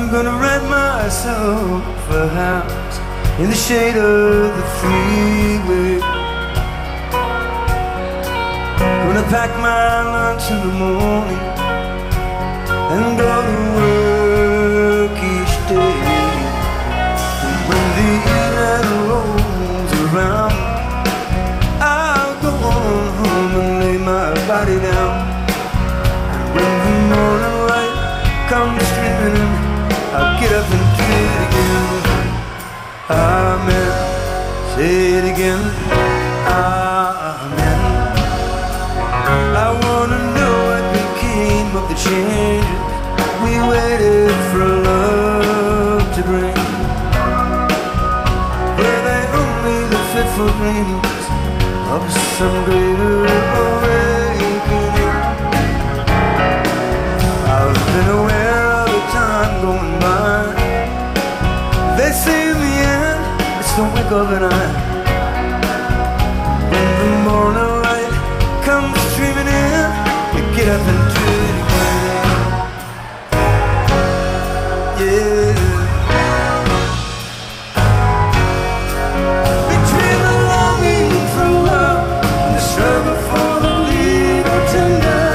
gonna rent myself a house in the shade of the freeway. Gonna pack my lunch in the morning and go to work each day. And when the evening rolls around, I'll go on home and lay my body down. And when the morning light comes streaming in, I'll get up and do it again. Amen. Say it again. Amen. I wanna know what became of the changes we waited for love to bring. Were they only the fitful dreams of some greater awakening? I've been aware of the time going by. They say in the end it's the wink of an eye. When the morning light comes streaming in, you get up and do it again. Yeah. Between the longing for love and the struggle for the legal tender,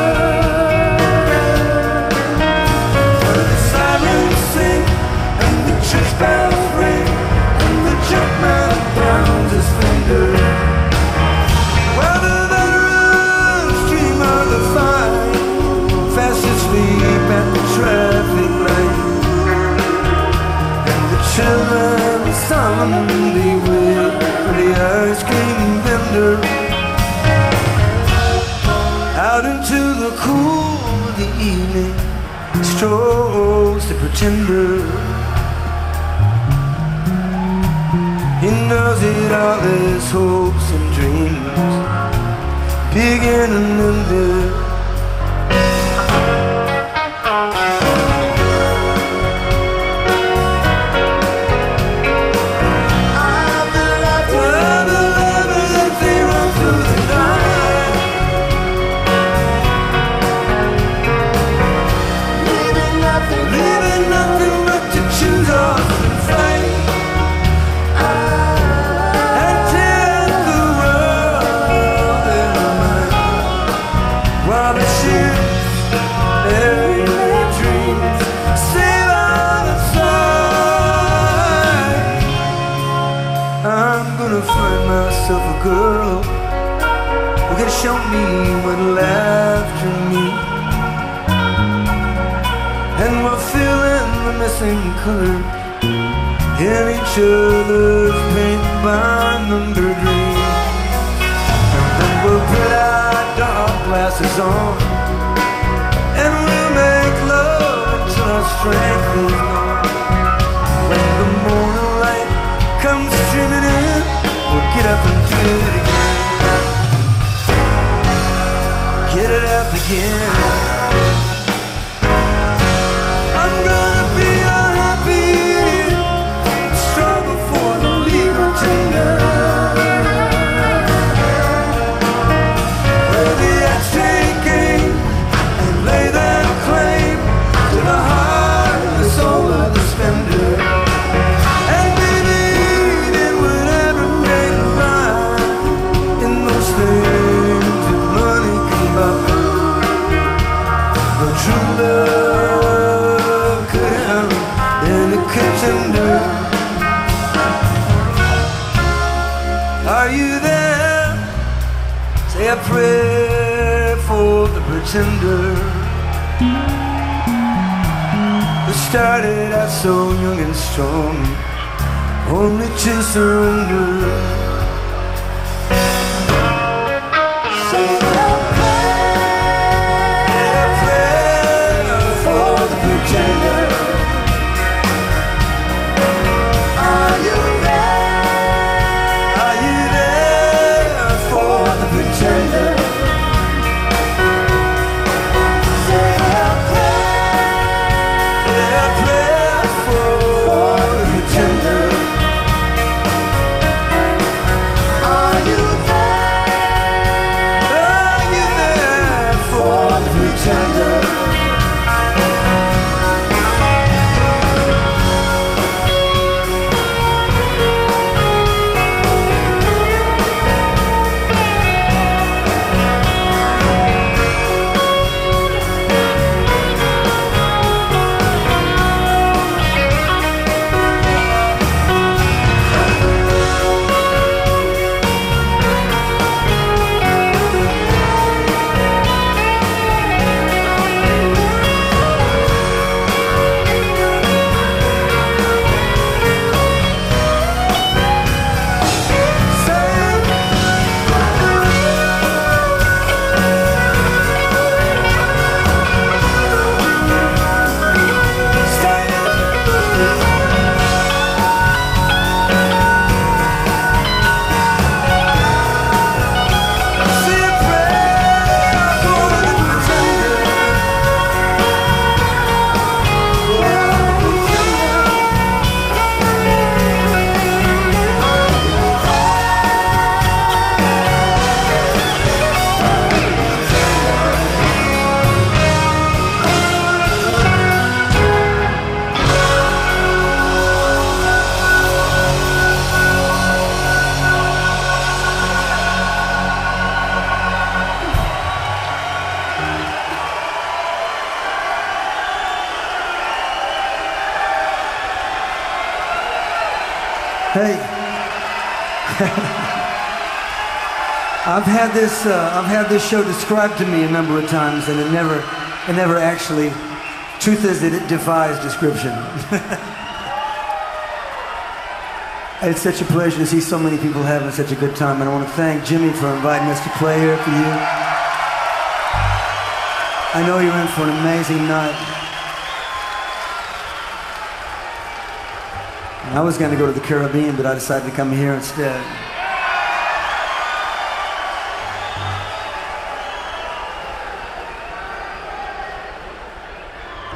where the sirens sing and the church bells ring and the junk man pounds his finger, while the veterans dream of the fight, fast asleep at the traffic light, and the children solemnly wait for the ice cream vendor. Out into the cool of the evening strolls the pretender. He knows it all, his hopes and dreams begin and ended. Myself a girl who can show me what laughter means, and we're feeling the missing color in each other's paint by number dreams. And we'll put our dark glasses on and we'll make love until our strength is gone. When the morning light comes streaming in, we'll get up and do it again. Get it up again. I'm gonna be unhappy, struggle for the legal tender, where the axe take aim and lay their claim to the heart and the soul of the spender. True love could help in a contender. Are you there? Say a prayer for the pretender who started out so young and strong, only to surrender. Hey. I've had this show described to me a number of times, and it never actually. Truth is that it defies description. It's such a pleasure to see so many people having such a good time, and I want to thank Jimmy for inviting us to play here for you. I know you're in for an amazing night. I was going to go to the Caribbean, but I decided to come here instead.